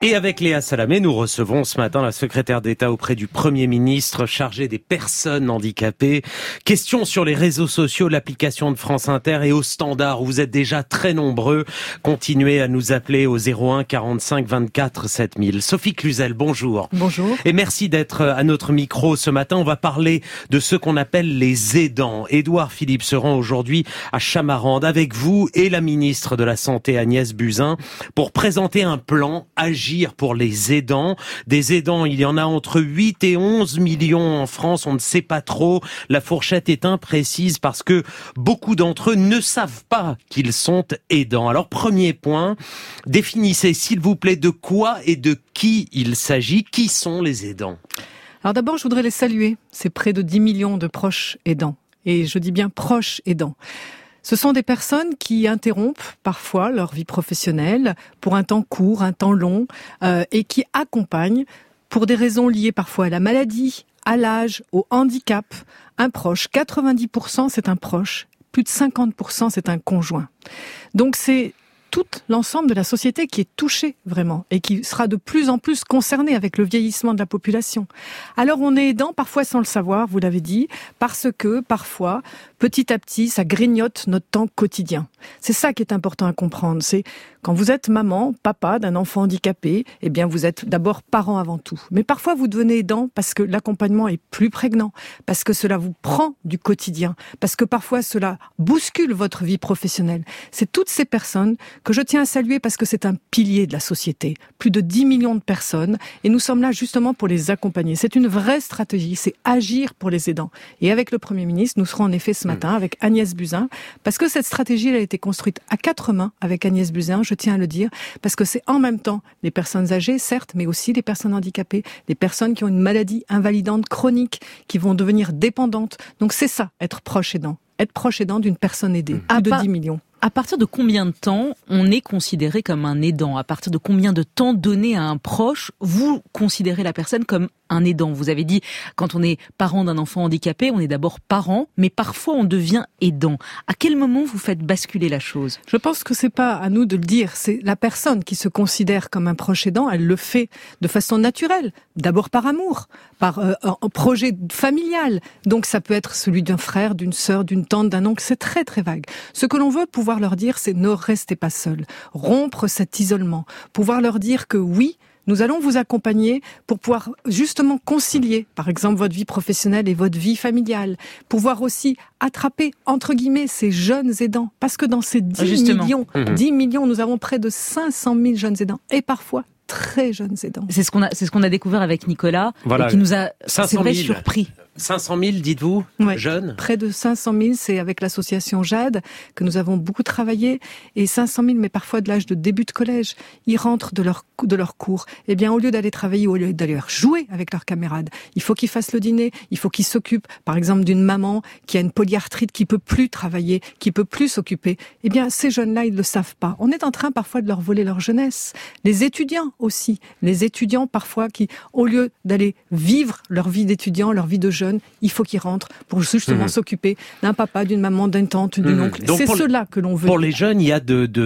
Et avec Léa Salamé, nous recevons ce matin la secrétaire d'État auprès du Premier ministre chargée des personnes handicapées. Question sur les réseaux sociaux, l'application de France Inter et au standard où vous êtes déjà très nombreux. Continuez à nous appeler au 01 45 24 7000. Sophie Cluzel, bonjour. Bonjour. Et merci d'être à notre micro ce matin. On va parler de ce qu'on appelle les aidants. Édouard Philippe se rend aujourd'hui à Chamarande avec vous et la ministre de la Santé Agnès Buzyn pour présenter un plan agir pour les aidants. Des aidants, il y en a entre 8 et 11 millions en France, on ne sait pas trop. La fourchette est imprécise parce que beaucoup d'entre eux ne savent pas qu'ils sont aidants. Alors, premier point, définissez s'il vous plaît de quoi et de qui il s'agit. Qui sont les aidants ? Alors d'abord, je voudrais les saluer. C'est près de 10 millions de proches aidants. Et je dis bien proches aidants. Ce sont des personnes qui interrompent parfois leur vie professionnelle pour un temps court, un temps long, et qui accompagnent pour des raisons liées parfois à la maladie, à l'âge, au handicap, un proche. 90% c'est un proche, plus de 50% c'est un conjoint. Donc c'est tout l'ensemble de la société qui est touché vraiment et qui sera de plus en plus concerné avec le vieillissement de la population. Alors on est aidant parfois sans le savoir, vous l'avez dit, parce que parfois, petit à petit, ça grignote notre temps quotidien. C'est ça qui est important à comprendre, c'est quand vous êtes maman, papa d'un enfant handicapé, eh bien vous êtes d'abord parent avant tout. Mais parfois vous devenez aidant parce que l'accompagnement est plus prégnant, parce que cela vous prend du quotidien, parce que parfois cela bouscule votre vie professionnelle. C'est toutes ces personnes que je tiens à saluer parce que c'est un pilier de la société. Plus de 10 millions de personnes et nous sommes là justement pour les accompagner. C'est une vraie stratégie, c'est agir pour les aidants. Et avec le Premier ministre, nous serons en effet ce matin avec Agnès Buzyn parce que cette stratégie elle a été construite à 4 mains avec Agnès Buzyn, je tiens à le dire, parce que c'est en même temps les personnes âgées, certes, mais aussi les personnes handicapées, les personnes qui ont une maladie invalidante chronique, qui vont devenir dépendantes. Donc c'est ça, être proche aidant d'une personne aidée, plus de 10 millions. À partir de combien de temps on est considéré comme un aidant ? À partir de combien de temps donné à un proche, vous considérez la personne comme un aidant ? Vous avez dit, quand on est parent d'un enfant handicapé, on est d'abord parent, mais parfois on devient aidant. À quel moment vous faites basculer la chose ? Je pense que c'est pas à nous de le dire, c'est la personne qui se considère comme un proche aidant, elle le fait de façon naturelle, d'abord par amour, par un projet familial. Donc ça peut être celui d'un frère, d'une sœur, d'une tante, d'un oncle, c'est très très vague. Ce que l'on veut pouvoir leur dire, c'est ne restez pas seuls, rompre cet isolement, pouvoir leur dire que oui, nous allons vous accompagner pour pouvoir justement concilier, par exemple, votre vie professionnelle et votre vie familiale. Pouvoir aussi attraper, entre guillemets, ces jeunes aidants. Parce que dans ces 10 millions, nous avons près de 500 000 jeunes aidants. Et parfois, très jeunes aidants. C'est ce qu'on a découvert avec Nicolas, voilà, et qui nous a, 500 000. c'est vrai, surpris. 500 000, dites-vous, ouais, jeunes ? Près de 500 000, c'est avec l'association JADE que nous avons beaucoup travaillé. Et 500 000, mais parfois de l'âge de début de collège, ils rentrent de leur cours. Eh bien, au lieu d'aller travailler, au lieu d'aller jouer avec leurs camarades, il faut qu'ils fassent le dîner, il faut qu'ils s'occupent, par exemple, d'une maman qui a une polyarthrite, qui peut plus travailler, qui peut plus s'occuper. Eh bien, ces jeunes-là, ils le savent pas. On est en train parfois de leur voler leur jeunesse. Les étudiants aussi. Les étudiants, parfois, qui, au lieu d'aller vivre leur vie d'étudiant, leur vie de jeune, il faut qu'ils rentrent pour justement s'occuper d'un papa, d'une maman, d'une tante, d'une oncle. Donc c'est cela que l'on veut. Pour les jeunes, il y a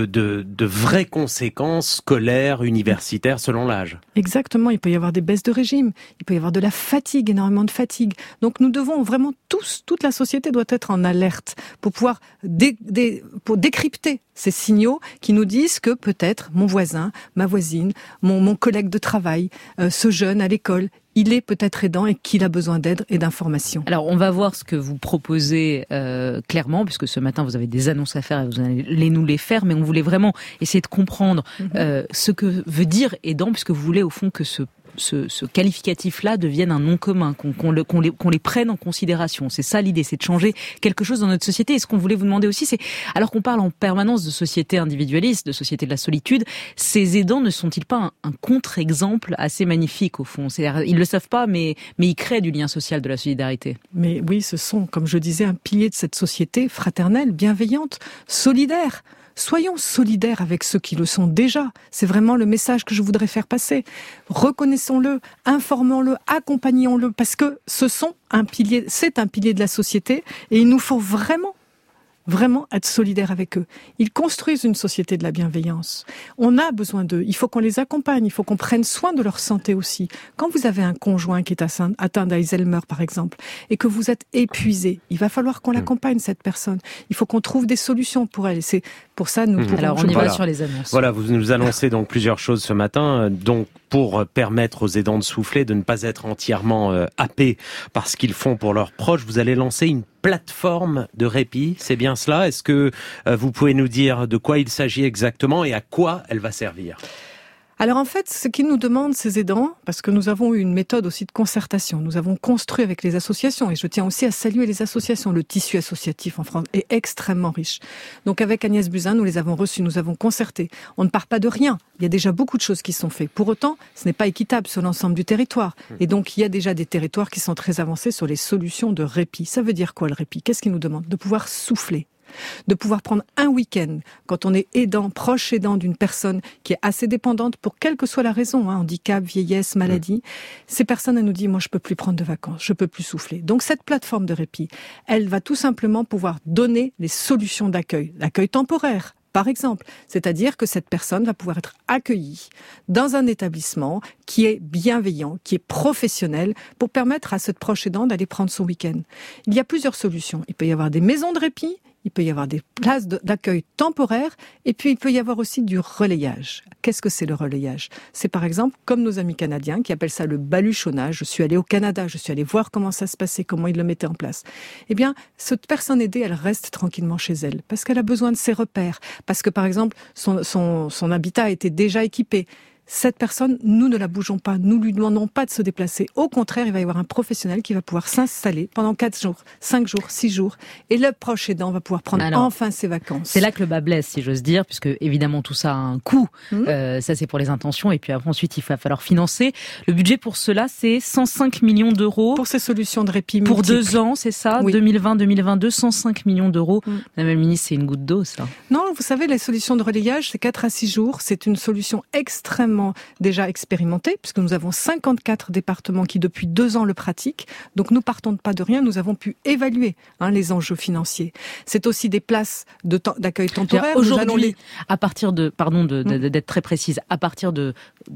de vraies conséquences scolaires, universitaires, selon l'âge. Exactement, il peut y avoir des baisses de régime, il peut y avoir de la fatigue, énormément de fatigue. Donc nous devons vraiment toute la société doit être en alerte pour pouvoir pour décrypter ces signaux qui nous disent que peut-être mon voisin, ma voisine, mon collègue de travail, ce jeune à l'école, il est peut-être aidant et qu'il a besoin d'aide et d'informations. Alors, on va voir ce que vous proposez clairement, puisque ce matin, vous avez des annonces à faire et vous allez nous les faire, mais on voulait vraiment essayer de comprendre ce que veut dire aidant, puisque vous voulez au fond que ce qualificatif-là devienne un nom commun, qu'on les prenne en considération. C'est ça l'idée, c'est de changer quelque chose dans notre société. Et ce qu'on voulait vous demander aussi, c'est, alors qu'on parle en permanence de société individualiste, de société de la solitude, ces aidants ne sont-ils pas un contre-exemple assez magnifique au fond ? C'est-à-dire, ils le savent pas, mais ils créent du lien social, de la solidarité. Mais oui, ce sont, comme je disais, un pilier de cette société fraternelle, bienveillante, solidaire. Soyons solidaires avec ceux qui le sont déjà. C'est vraiment le message que je voudrais faire passer. Reconnaissons-le, informons-le, accompagnons-le, parce que c'est un pilier de la société et il nous faut vraiment vraiment être solidaire avec eux. Ils construisent une société de la bienveillance. On a besoin d'eux. Il faut qu'on les accompagne. Il faut qu'on prenne soin de leur santé aussi. Quand vous avez un conjoint qui est atteint d'Alzheimer, par exemple, et que vous êtes épuisé, il va falloir qu'on l'accompagne, cette personne. Il faut qu'on trouve des solutions pour elle. Et c'est pour ça nous pouvons... Alors on y va sur les annonces. Voilà, vous nous annoncez donc plusieurs choses ce matin. Donc pour permettre aux aidants de souffler, de ne pas être entièrement happés par ce qu'ils font pour leurs proches, vous allez lancer une plateforme de répit, c'est bien cela? Est-ce que vous pouvez nous dire de quoi il s'agit exactement et à quoi elle va servir? Alors en fait, ce qu'ils nous demandent, ces aidants, parce que nous avons eu une méthode aussi de concertation, nous avons construit avec les associations, et je tiens aussi à saluer les associations, le tissu associatif en France est extrêmement riche. Donc avec Agnès Buzyn, nous les avons reçus, nous avons concerté. On ne part pas de rien, il y a déjà beaucoup de choses qui sont faites. Pour autant, ce n'est pas équitable sur l'ensemble du territoire. Et donc il y a déjà des territoires qui sont très avancés sur les solutions de répit. Ça veut dire quoi le répit? Qu'est-ce qu'ils nous demandent? De pouvoir souffler. De pouvoir prendre un week-end quand on est aidant, proche aidant d'une personne qui est assez dépendante pour quelle que soit la raison, handicap, vieillesse, maladie. Ces personnes, elles nous disent, moi je peux plus prendre de vacances, je peux plus souffler. Donc cette plateforme de répit, elle va tout simplement pouvoir donner les solutions d'accueil temporaire. Par exemple, c'est-à-dire que cette personne va pouvoir être accueillie dans un établissement qui est bienveillant, qui est professionnel, pour permettre à cette proche aidant d'aller prendre son week-end. Il y a plusieurs solutions. Il peut y avoir des maisons de répit, il peut y avoir des places d'accueil temporaires, et puis il peut y avoir aussi du relayage. Qu'est-ce que c'est le relayage? C'est par exemple, comme nos amis canadiens, qui appellent ça le baluchonnage. Je suis allée au Canada, je suis allée voir comment ça se passait, comment ils le mettaient en place. Eh bien, cette personne aidée, elle reste tranquillement chez elle, parce qu'elle a besoin de ses repères, parce que par exemple, son habitat a été déjà équipé. Cette personne, nous ne la bougeons pas, nous lui demandons pas de se déplacer. Au contraire, il va y avoir un professionnel qui va pouvoir s'installer pendant 4 jours, 5 jours, 6 jours. Et le proche aidant va pouvoir prendre enfin ses vacances. C'est là que le bas blesse, si j'ose dire, puisque évidemment tout ça a un coût. Ça, c'est pour les intentions. Et puis après, ensuite, il va falloir financer. Le budget pour cela, c'est 105 millions d'euros. Pour ces solutions de répit pour multiples. 2 ans, c'est ça? Oui. 2020-2022, 105 millions d'euros. Madame la ministre, c'est une goutte d'eau, ça. Non, vous savez, les solutions de relayage, c'est 4 à 6 jours. C'est une solution extrêmement déjà expérimenté, puisque nous avons 54 départements qui depuis 2 ans le pratiquent. Donc nous partons pas de rien, nous avons pu évaluer les enjeux financiers. C'est aussi des places d'accueil temporaire. Aujourd'hui, à partir de, d'être très précise, à partir du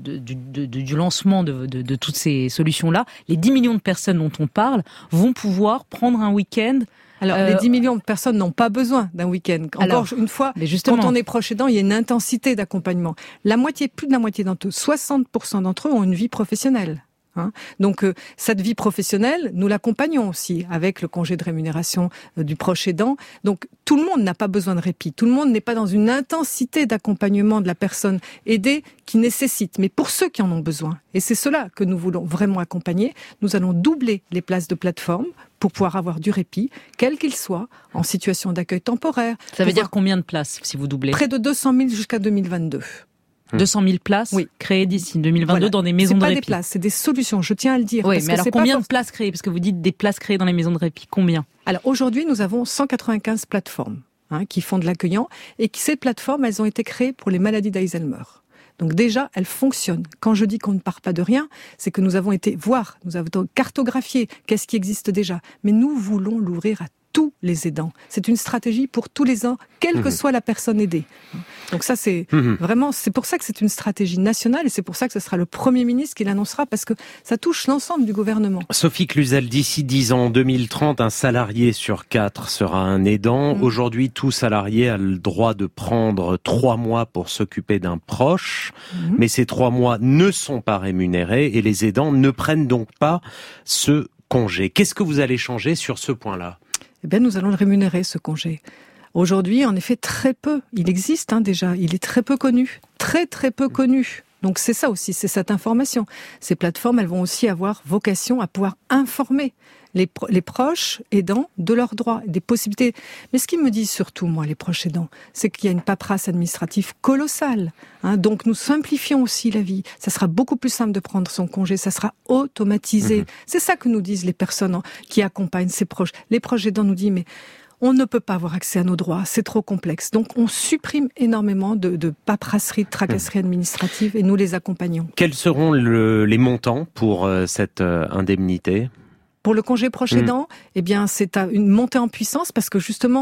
lancement de toutes ces solutions-là, les 10 millions de personnes dont on parle vont pouvoir prendre un week-end. Alors, les 10 millions de personnes n'ont pas besoin d'un week-end. Encore une fois, quand on est proche aidant, il y a une intensité d'accompagnement. Plus de la moitié d'entre eux, 60% d'entre eux ont une vie professionnelle. Donc cette vie professionnelle, nous l'accompagnons aussi avec le congé de rémunération du proche aidant. Donc tout le monde n'a pas besoin de répit, tout le monde n'est pas dans une intensité d'accompagnement de la personne aidée qui nécessite, mais pour ceux qui en ont besoin. Et c'est cela que nous voulons vraiment accompagner. Nous allons doubler les places de plateforme pour pouvoir avoir du répit, quel qu'il soit, en situation d'accueil temporaire. Ça veut dire combien de places si vous doublez? Près de 200 000 jusqu'à 2022. 200 000 places créées d'ici 2022 dans des maisons de répit. C'est pas des places, c'est des solutions, je tiens à le dire. Oui, mais alors combien de places créées? Parce que vous dites des places créées dans les maisons de répit, combien? Alors aujourd'hui, nous avons 195 plateformes qui font de l'accueillant, et ces plateformes, elles ont été créées pour les maladies d'Alzheimer. Donc déjà, elles fonctionnent. Quand je dis qu'on ne part pas de rien, c'est que nous avons été voir, nous avons cartographié qu'est-ce qui existe déjà. Mais nous voulons l'ouvrir à tous les aidants. C'est une stratégie pour tous les ans, quelle que soit la personne aidée. Donc ça, c'est vraiment, c'est pour ça que c'est une stratégie nationale, et c'est pour ça que ce sera le Premier ministre qui l'annoncera, parce que ça touche l'ensemble du gouvernement. Sophie Cluzel, d'ici 10 ans, en 2030, un salarié sur 4 sera un aidant. Aujourd'hui, tout salarié a le droit de prendre 3 mois pour s'occuper d'un proche, mais ces 3 mois ne sont pas rémunérés, et les aidants ne prennent donc pas ce congé. Qu'est-ce que vous allez changer sur ce point-là? Eh bien, nous allons le rémunérer, ce congé. Aujourd'hui, en effet, très peu. Il existe déjà. Il est très peu connu. Très, très peu connu. Donc c'est ça aussi, c'est cette information. Ces plateformes, elles vont aussi avoir vocation à pouvoir informer les proches aidants de leurs droits, des possibilités. Mais ce qu'ils me disent surtout, moi, les proches aidants, c'est qu'il y a une paperasse administrative colossale. Donc nous simplifions aussi la vie. Ça sera beaucoup plus simple de prendre son congé, ça sera automatisé. C'est ça que nous disent les personnes qui accompagnent ces proches. Les proches aidants nous disent, mais on ne peut pas avoir accès à nos droits, c'est trop complexe. Donc on supprime énormément de paperasserie, de tracasserie administrative, et nous les accompagnons. Quels seront les montants pour cette indemnité ? Pour le congé proche aidant, eh bien, c'est une montée en puissance, parce que justement,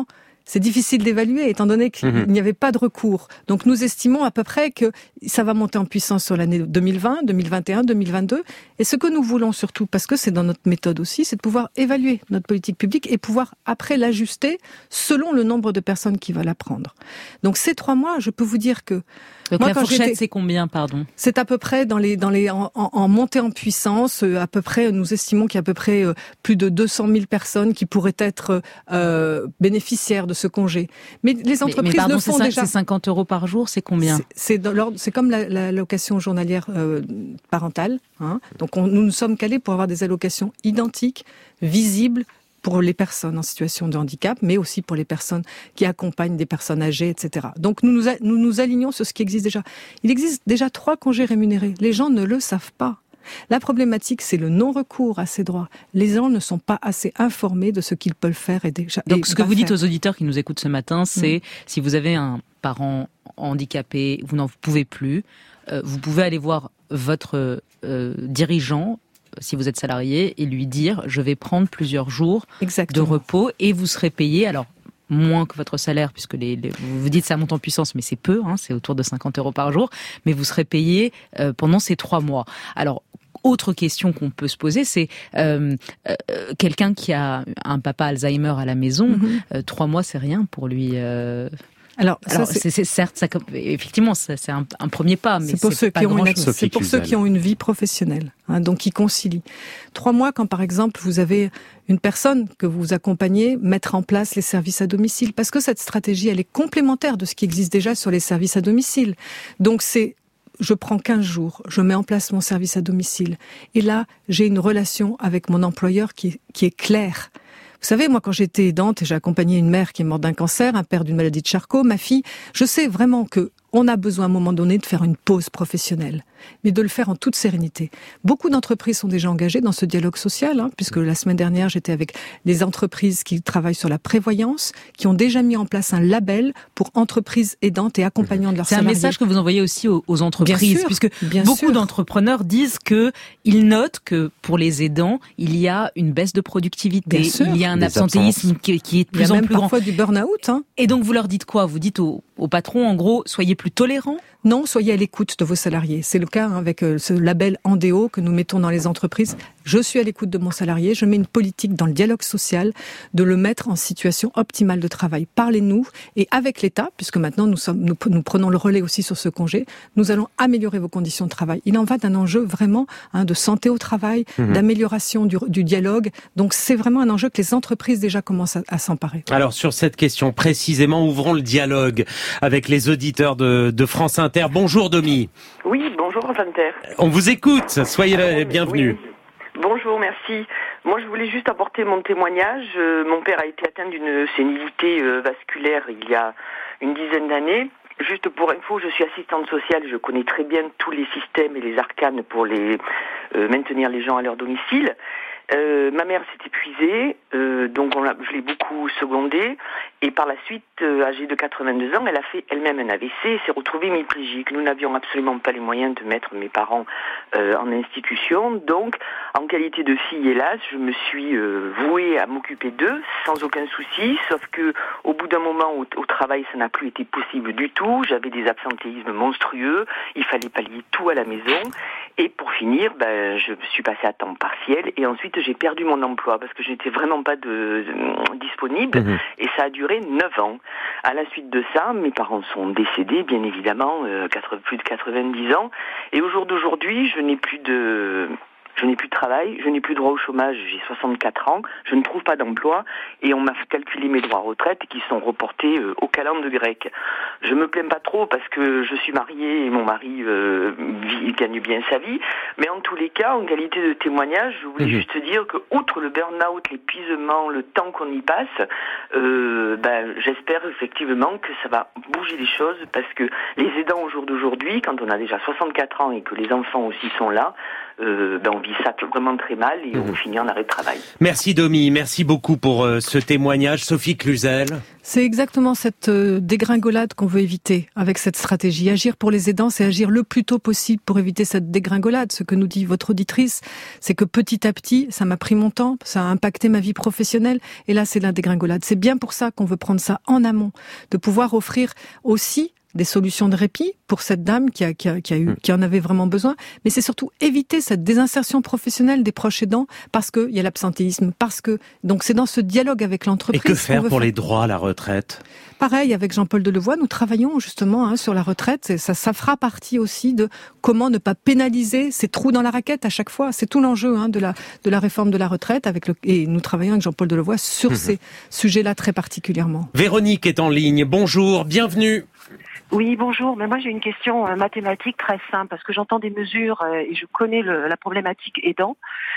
C'est difficile d'évaluer, étant donné qu'il n'y avait pas de recours. Donc nous estimons à peu près que ça va monter en puissance sur l'année 2020, 2021, 2022. Et ce que nous voulons surtout, parce que c'est dans notre méthode aussi, c'est de pouvoir évaluer notre politique publique et pouvoir après l'ajuster selon le nombre de personnes qui veulent la prendre. Donc ces 3 mois, je peux vous dire que... Donc moi, la fourchette, c'est combien, pardon? C'est à peu près en montée en puissance, à peu près, nous estimons qu'il y a à peu près plus de 200 000 personnes qui pourraient être bénéficiaires de ce congé. Mais les entreprises le font déjà. C'est 50 € par jour, c'est combien? C'est comme l'allocation journalière parentale. Hein. Donc nous sommes calés pour avoir des allocations identiques, visibles, pour les personnes en situation de handicap, mais aussi pour les personnes qui accompagnent des personnes âgées, etc. Donc nous nous alignons sur ce qui existe déjà. Il existe déjà 3 congés rémunérés. Les gens ne le savent pas. La problématique, c'est le non-recours à ces droits. Les gens ne sont pas assez informés de ce qu'ils peuvent faire et déjà. Donc ce que vous dites aux auditeurs qui nous écoutent ce matin, c'est si vous avez un parent handicapé, vous n'en pouvez plus, vous pouvez aller voir votre dirigeant, si vous êtes salarié, et lui dire je vais prendre plusieurs jours de repos et vous serez payé, alors moins que votre salaire, puisque vous vous dites ça monte en puissance, mais c'est peu, hein, c'est autour de 50 € par jour, mais vous serez payé pendant ces 3 mois. Alors, autre question qu'on peut se poser, c'est quelqu'un qui a un papa Alzheimer à la maison, 3 mois c'est rien pour lui. Alors c'est certes, ça, effectivement, c'est un premier pas, mais c'est pour ceux qui ont une vie professionnelle, hein, donc qui concilient. 3 mois, quand par exemple vous avez une personne que vous accompagnez mettre en place les services à domicile, parce que cette stratégie, elle est complémentaire de ce qui existe déjà sur les services à domicile. Donc je prends 15 jours, je mets en place mon service à domicile, et là j'ai une relation avec mon employeur qui est claire. Vous savez, moi, quand j'étais aidante et j'ai accompagné une mère qui est morte d'un cancer, un père d'une maladie de Charcot, ma fille, je sais vraiment que on a besoin à un moment donné de faire une pause professionnelle, mais de le faire en toute sérénité. Beaucoup d'entreprises sont déjà engagées dans ce dialogue social, hein, puisque la semaine dernière, j'étais avec des entreprises qui travaillent sur la prévoyance, qui ont déjà mis en place un label pour entreprises aidantes et accompagnantes de leurs salariés. C'est un message que vous envoyez aussi aux entreprises, puisque beaucoup d'entrepreneurs disent qu'ils notent que pour les aidants, il y a une baisse de productivité, il y a un absentéisme qui est de plus en plus grand. Parfois du burn-out. Hein. Et donc vous leur dites quoi? Vous dites aux patrons, en gros, soyez plus tolérants? Non, soyez à l'écoute de vos salariés. C'est le cas avec ce label Andéo que nous mettons dans les entreprises. Je suis à l'écoute de mon salarié, je mets une politique dans le dialogue social de le mettre en situation optimale de travail. Parlez-nous, et avec l'État, puisque maintenant nous prenons le relais aussi sur ce congé, nous allons améliorer vos conditions de travail. Il en va d'un enjeu vraiment de santé au travail, d'amélioration du dialogue. Donc c'est vraiment un enjeu que les entreprises déjà commencent à s'emparer. Alors sur cette question précisément, ouvrons le dialogue avec les auditeurs de France Inter. Bonjour Domi. Oui, bonjour France Inter. On vous écoute, soyez les bienvenus. Oui. Bonjour, merci. Moi, je voulais juste apporter mon témoignage. Mon père a été atteint d'une sénilité vasculaire il y a une dizaine d'années. Juste pour info, je suis assistante sociale, je connais très bien tous les systèmes et les arcanes pour maintenir les gens à leur domicile. Ma mère s'est épuisée, donc je l'ai beaucoup secondée, et par la suite, âgée de 82 ans, elle a fait elle-même un AVC et s'est retrouvée hémiplégique. Nous n'avions absolument pas les moyens de mettre mes parents en institution, donc en qualité de fille, hélas, je me suis vouée à m'occuper d'eux sans aucun souci, sauf que au bout d'un moment au travail, ça n'a plus été possible du tout. J'avais des absentéismes monstrueux, il fallait pallier tout à la maison, et pour finir, je suis passée à temps partiel, et ensuite j'ai perdu mon emploi parce que je n'étais vraiment pas disponible, et ça a duré 9 ans. À la suite de ça, mes parents sont décédés, bien évidemment, plus de 90 ans, et au jour d'aujourd'hui, je n'ai plus de travail, je n'ai plus droit au chômage, j'ai 64 ans, je ne trouve pas d'emploi, et on m'a fait calculer mes droits à retraite qui sont reportés au calende grec. Je me plains pas trop parce que je suis mariée et mon mari gagne bien sa vie, mais en tous les cas, en qualité de témoignage, je voulais juste dire que, outre le burn-out, l'épuisement, le temps qu'on y passe, j'espère effectivement que ça va bouger les choses, parce que les aidants au jour d'aujourd'hui, quand on a déjà 64 ans et que les enfants aussi sont là, on vit ça vraiment très mal et on finit en arrêt de travail. Merci Domi, merci beaucoup pour ce témoignage. Sophie Cluzel. C'est exactement cette dégringolade qu'on veut éviter avec cette stratégie. Agir pour les aidants, c'est agir le plus tôt possible pour éviter cette dégringolade. Ce que nous dit votre auditrice, c'est que petit à petit, ça m'a pris mon temps, ça a impacté ma vie professionnelle, et là c'est la dégringolade. C'est bien pour ça qu'on veut prendre ça en amont, de pouvoir offrir aussi des solutions de répit pour cette dame qui en avait vraiment besoin, mais c'est surtout éviter cette désinsertion professionnelle des proches aidants parce qu'il y a l'absentéisme, donc c'est dans ce dialogue avec l'entreprise. Et que faire pour les droits à la retraite ? Pareil, avec Jean-Paul Delevoye, nous travaillons justement sur la retraite, et ça fera partie aussi de comment ne pas pénaliser ces trous dans la raquette à chaque fois. C'est tout l'enjeu de la réforme de la retraite, et nous travaillons avec Jean-Paul Delevoye sur ces sujets-là très particulièrement. Véronique est en ligne, bonjour, bienvenue. Oui, bonjour. Mais moi, j'ai une question mathématique très simple parce que j'entends des mesures et je connais la problématique aidant.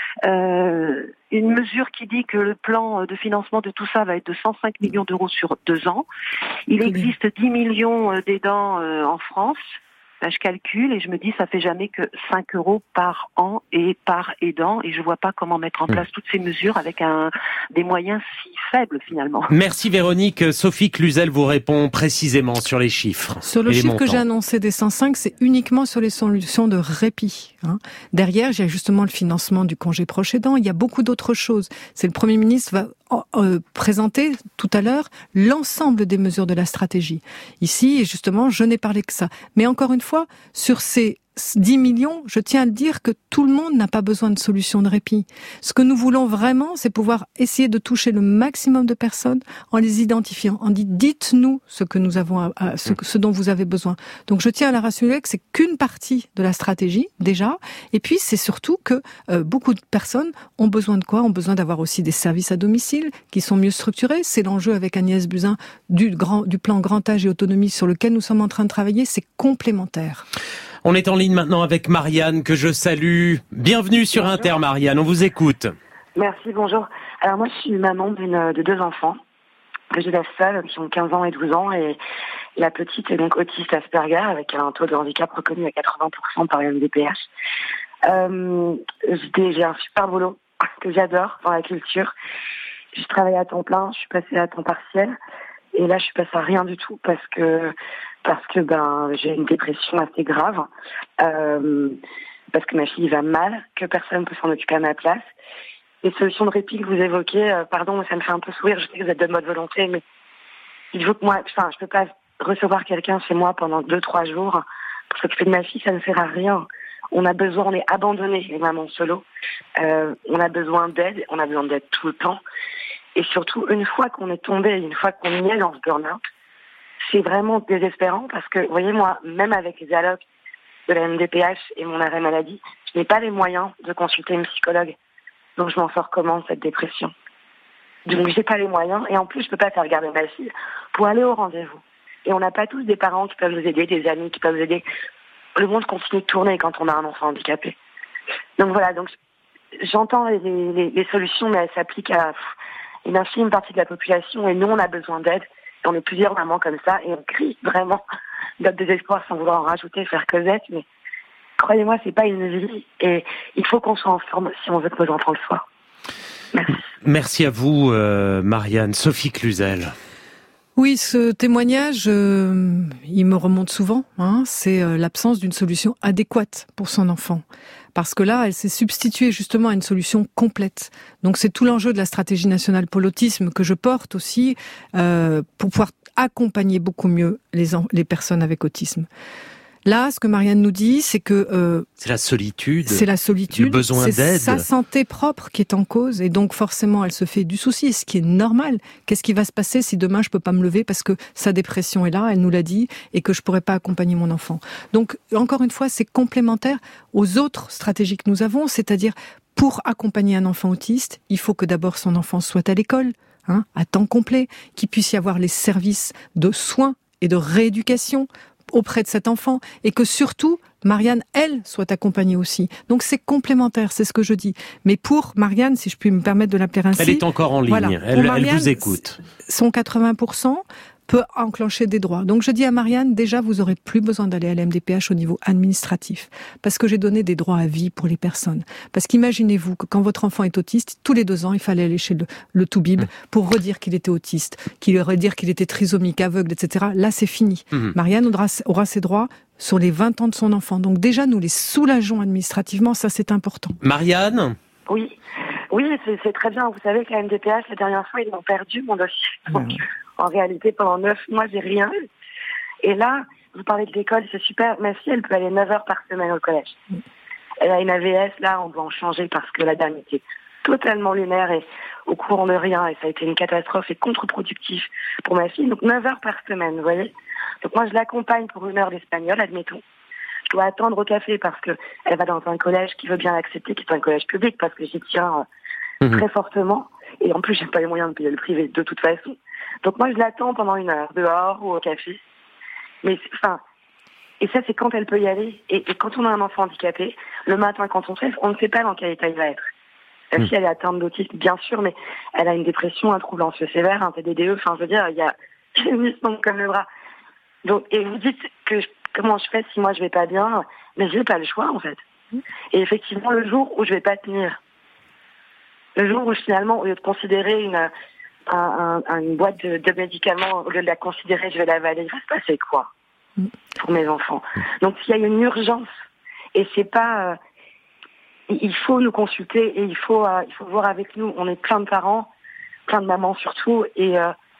Une mesure qui dit que le plan de financement de tout ça va être de 105 millions d'euros sur 2 ans. Il existe 10 millions d'aidants en France. Ben, je calcule et je me dis ça fait jamais que 5 euros par an et par aidant et je vois pas comment mettre en place toutes ces mesures avec des moyens si faibles finalement. Merci Véronique. Sophie Cluzel vous répond précisément sur les chiffres. Sur le chiffre que j'ai annoncé des 105, c'est uniquement sur les solutions de répit. Derrière, j'ai justement le financement du congé proche aidant. Il y a beaucoup d'autres choses. C'est le Premier ministre va présenter tout à l'heure l'ensemble des mesures de la stratégie. Ici, justement, je n'ai parlé que ça. Mais encore une fois, sur ces 10 millions, je tiens à le dire que tout le monde n'a pas besoin de solution de répit. Ce que nous voulons vraiment, c'est pouvoir essayer de toucher le maximum de personnes en les identifiant, en disant dites-nous ce que nous avons, ce dont vous avez besoin. Donc je tiens à la rassurer que c'est qu'une partie de la stratégie déjà, et puis c'est surtout que beaucoup de personnes ont besoin de quoi ? Ont besoin d'avoir aussi des services à domicile qui sont mieux structurés. C'est l'enjeu avec Agnès Buzyn du plan Grand Âge et Autonomie sur lequel nous sommes en train de travailler. C'est complémentaire. On est en ligne maintenant avec Marianne, que je salue. Bienvenue sur Inter, Marianne, on vous écoute. Merci, bonjour. Alors moi, je suis maman de 2 enfants que j'élève seule, qui ont 15 ans et 12 ans, et la petite est donc autiste Asperger, avec un taux de handicap reconnu à 80% par le MDPH. J'ai un super boulot que j'adore dans la culture. Je travaille à temps plein, je suis passée à temps partiel, et là, je suis passée à rien du tout parce que j'ai une dépression assez grave, parce que ma fille va mal, que personne ne peut s'en occuper à ma place. Les solutions de répit que vous évoquez, pardon, ça me fait un peu sourire, je sais que vous êtes de bonne volonté, mais il faut que je peux pas recevoir quelqu'un chez moi pendant 2-3 jours pour s'occuper de ma fille, ça ne sert à rien. On est abandonnés, les mamans solo. On a besoin d'aide tout le temps. Et surtout, une fois qu'on est tombé, une fois qu'on y est dans ce burn-out, c'est vraiment désespérant parce que, vous voyez, moi, même avec les allocs de la MDPH et mon arrêt maladie, je n'ai pas les moyens de consulter une psychologue. Donc, je m'en sors comment, cette dépression ? Donc, j'ai pas les moyens. Et en plus, je peux pas faire garder ma fille pour aller au rendez-vous. Et on n'a pas tous des parents qui peuvent nous aider, des amis qui peuvent nous aider. Le monde continue de tourner quand on a un enfant handicapé. Donc, voilà. Donc, j'entends les solutions, mais elles s'appliquent à une infime partie de la population. Et nous, on a besoin d'aide. On est plusieurs mamans comme ça et on crie vraiment notre désespoir sans vouloir en rajouter, faire Cosette, mais croyez-moi, c'est pas une vie et il faut qu'on soit en forme si on veut que nos enfants le soient. Merci. Merci à vous, Marianne. Sophie Cluzel. Oui, ce témoignage, il me remonte souvent. C'est l'absence d'une solution adéquate pour son enfant. Parce que là, elle s'est substituée justement à une solution complète. Donc c'est tout l'enjeu de la stratégie nationale pour l'autisme que je porte aussi pour pouvoir accompagner beaucoup mieux les personnes avec autisme. Là, ce que Marianne nous dit, c'est que c'est la solitude. C'est la solitude. Le besoin d'aide. C'est sa santé propre qui est en cause, et donc forcément, elle se fait du souci, ce qui est normal. Qu'est-ce qui va se passer si demain je peux pas me lever parce que sa dépression est là, elle nous l'a dit, et que je pourrais pas accompagner mon enfant. Donc, encore une fois, c'est complémentaire aux autres stratégies que nous avons, c'est-à-dire pour accompagner un enfant autiste, il faut que d'abord son enfant soit à l'école, à temps complet, qu'il puisse y avoir les services de soins et de rééducation auprès de cet enfant, et que surtout, Marianne, elle, soit accompagnée aussi. Donc c'est complémentaire, c'est ce que je dis. Mais pour Marianne, si je puis me permettre de l'appeler ainsi... Elle est encore en ligne, voilà, elle vous écoute. Son 80%, peut enclencher des droits. Donc je dis à Marianne, déjà vous aurez plus besoin d'aller à la MDPH au niveau administratif, parce que j'ai donné des droits à vie pour les personnes. Parce qu'imaginez-vous que quand votre enfant est autiste, tous les 2 ans, il fallait aller chez le toubib pour redire qu'il était autiste, redire qu'il était trisomique, aveugle, etc. Là, c'est fini. Marianne aura ses droits sur les 20 ans de son enfant. Donc déjà, nous les soulageons administrativement, ça c'est important. Marianne ? Oui, c'est très bien. Vous savez que la MDPH, la dernière fois, ils m'ont perdu mon dossier. Donc, en réalité, pendant 9 mois, j'ai rien eu. Et là, vous parlez de l'école, c'est super. Ma fille, elle peut aller 9 heures par semaine au collège. Elle a une AVS, là, on doit en changer parce que la dame était totalement lunaire et au courant de rien. Et ça a été une catastrophe et contre-productif pour ma fille. Donc 9 heures par semaine, vous voyez. Donc moi, je l'accompagne pour 1 heure d'espagnol, admettons. Je dois attendre au café parce que elle va dans un collège qui veut bien l'accepter, qui est un collège public, parce que j'y tiens très fortement. Et en plus, j'ai pas les moyens de payer le privé de toute façon. Donc moi, je l'attends pendant 1 heure, dehors ou au café. Mais et ça, c'est quand elle peut y aller. Et quand on a un enfant handicapé, le matin, quand on se lève, on ne sait pas dans quel état il va être. La fille, elle est atteinte d'autisme, bien sûr, mais elle a une dépression, un trouble anxieux sévère, un TDDE. Enfin, je veux dire, il y a une mission comme le bras. Donc, et vous dites que comment je fais si moi je vais pas bien, mais j'ai pas le choix en fait. Et effectivement, le jour où je vais pas tenir, le jour où finalement, au lieu de considérer une boîte de médicaments, au lieu de la considérer, je vais l'avaler, il va se passer quoi pour mes enfants? Donc s'il y a une urgence, et c'est pas, il faut nous consulter et il faut voir avec nous. On est plein de parents, plein de mamans surtout, et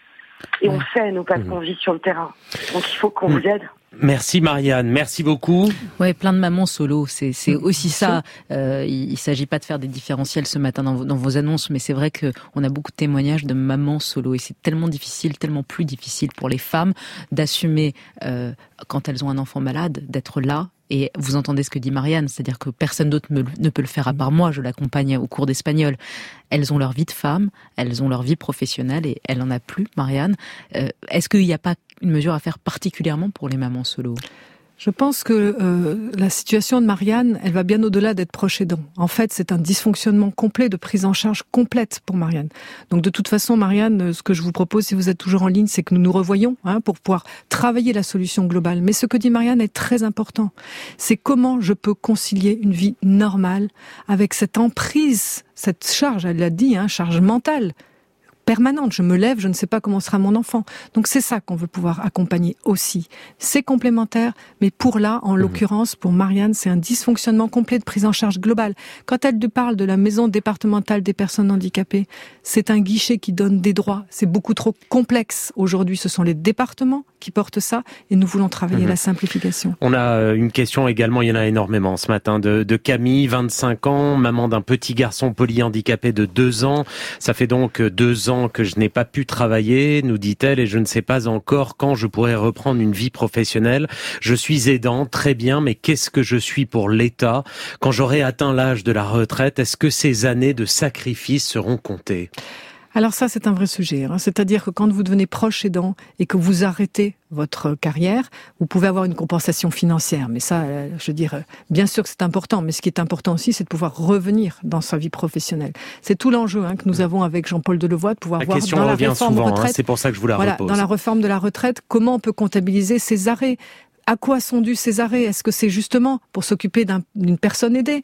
on sait, nous, parce qu'on vit sur le terrain. Donc il faut qu'on vous aide. Merci Marianne, merci beaucoup. Ouais, plein de mamans solo, c'est aussi ça. Il s'agit pas de faire des différentiels ce matin dans vos annonces, mais c'est vrai que on a beaucoup de témoignages de mamans solo et c'est tellement difficile, tellement plus difficile pour les femmes d'assumer quand elles ont un enfant malade, d'être là. Et vous entendez ce que dit Marianne, c'est-à-dire que personne d'autre ne peut le faire à part moi, je l'accompagne au cours d'espagnol. Elles ont leur vie de femme, elles ont leur vie professionnelle et elle en a plus, Marianne. Est-ce qu'il n'y a pas une mesure à faire particulièrement pour les mamans solo ? Je pense que la situation de Marianne, elle va bien au-delà d'être proche aidant. En fait, c'est un dysfonctionnement complet de prise en charge complète pour Marianne. Donc de toute façon, Marianne, ce que je vous propose, si vous êtes toujours en ligne, c'est que nous nous revoyions pour pouvoir travailler la solution globale. Mais ce que dit Marianne est très important. C'est comment je peux concilier une vie normale avec cette emprise, cette charge, elle l'a dit, charge mentale, permanente. Je me lève, je ne sais pas comment sera mon enfant. Donc c'est ça qu'on veut pouvoir accompagner aussi. C'est complémentaire, mais pour là, en l'occurrence, pour Marianne, c'est un dysfonctionnement complet de prise en charge globale. Quand elle parle de la maison départementale des personnes handicapées, c'est un guichet qui donne des droits. C'est beaucoup trop complexe. Aujourd'hui, ce sont les départements qui portent ça et nous voulons travailler la simplification. On a une question également, il y en a énormément ce matin, de Camille, 25 ans, maman d'un petit garçon polyhandicapé de 2 ans. Ça fait donc 2 ans que je n'ai pas pu travailler, nous dit-elle, et je ne sais pas encore quand je pourrai reprendre une vie professionnelle. Je suis aidant, très bien, mais qu'est-ce que je suis pour l'État? Quand j'aurai atteint l'âge de la retraite, est-ce que ces années de sacrifice seront comptées? Alors ça, c'est un vrai sujet. C'est-à-dire que quand vous devenez proche aidant et que vous arrêtez votre carrière, vous pouvez avoir une compensation financière. Mais ça, je veux dire, bien sûr que c'est important. Mais ce qui est important aussi, c'est de pouvoir revenir dans sa vie professionnelle. C'est tout l'enjeu que nous avons avec Jean-Paul Delevoye, de pouvoir voir dans la réforme de retraite. C'est pour ça que je vous la repose. Dans la réforme de la retraite, comment on peut comptabiliser ces arrêts? À quoi sont dus ces arrêts? Est-ce que c'est justement pour s'occuper d'une personne aidée?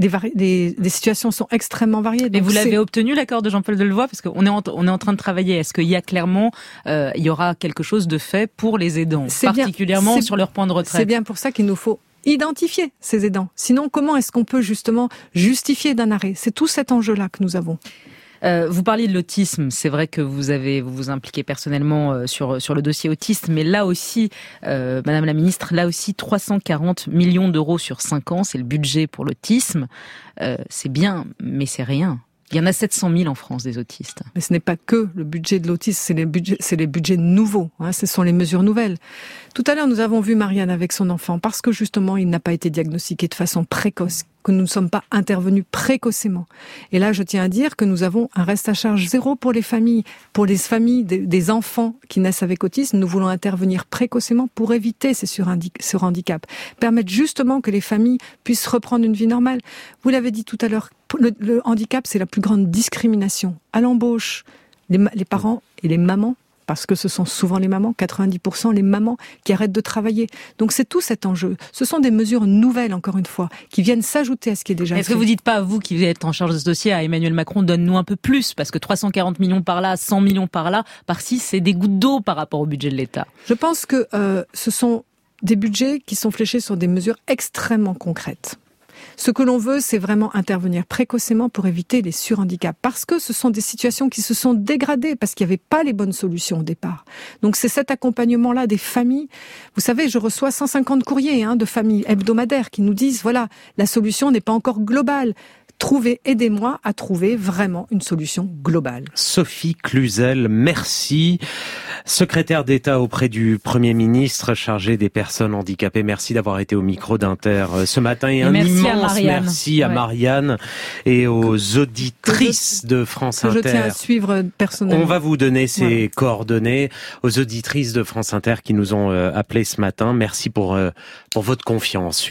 Des situations sont extrêmement variées. Mais vous l'avez obtenu, l'accord de Jean-Paul Delevoye? Parce qu'on est en train de travailler. Est-ce qu'il y a clairement, il y aura quelque chose de fait pour les aidants, particulièrement sur leur point de retraite? C'est bien pour ça qu'il nous faut identifier ces aidants. Sinon, comment est-ce qu'on peut justement justifier d'un arrêt? C'est tout cet enjeu-là que nous avons. Vous parliez de l'autisme, c'est vrai que vous vous impliquez personnellement sur le dossier autiste, mais là aussi, Madame la Ministre, là aussi 340 millions d'euros sur 5 ans, c'est le budget pour l'autisme. C'est bien, mais c'est rien. Il y en a 700 000 en France des autistes. Mais ce n'est pas que le budget de l'autisme, c'est les budgets nouveaux. Ce sont les mesures nouvelles. Tout à l'heure, nous avons vu Marianne avec son enfant parce que justement, il n'a pas été diagnostiqué de façon précoce, que nous ne sommes pas intervenus précocement. Et là, je tiens à dire que nous avons un reste à charge zéro pour les familles des enfants qui naissent avec autisme. Nous voulons intervenir précocement pour éviter ce handicap, permettre justement que les familles puissent reprendre une vie normale. Vous l'avez dit tout à l'heure, le handicap, c'est la plus grande discrimination. À l'embauche, les parents et les mamans parce que ce sont souvent les mamans, 90% les mamans qui arrêtent de travailler. Donc c'est tout cet enjeu. Ce sont des mesures nouvelles, encore une fois, qui viennent s'ajouter à ce qui est déjà fait. Est-ce que vous dites pas, vous qui êtes en charge de ce dossier, à Emmanuel Macron, donne-nous un peu plus, parce que 340 millions par là, 100 millions par là, par-ci, c'est des gouttes d'eau par rapport au budget de l'État. Je pense que ce sont des budgets qui sont fléchés sur des mesures extrêmement concrètes. Ce que l'on veut, c'est vraiment intervenir précocement pour éviter les surhandicaps. Parce que ce sont des situations qui se sont dégradées, parce qu'il n'y avait pas les bonnes solutions au départ. Donc c'est cet accompagnement-là des familles. Vous savez, je reçois 150 courriers de familles hebdomadaires qui nous disent, voilà, la solution n'est pas encore globale. Aidez-moi à trouver vraiment une solution globale. Sophie Cluzel, merci. Secrétaire d'État auprès du Premier ministre chargé des personnes handicapées. Merci d'avoir été au micro d'Inter ce matin. Et un immense merci à Marianne et aux auditrices de France Inter. Je tiens à suivre personnellement. On va vous donner ces coordonnées aux auditrices de France Inter qui nous ont appelés ce matin. Merci pour votre confiance.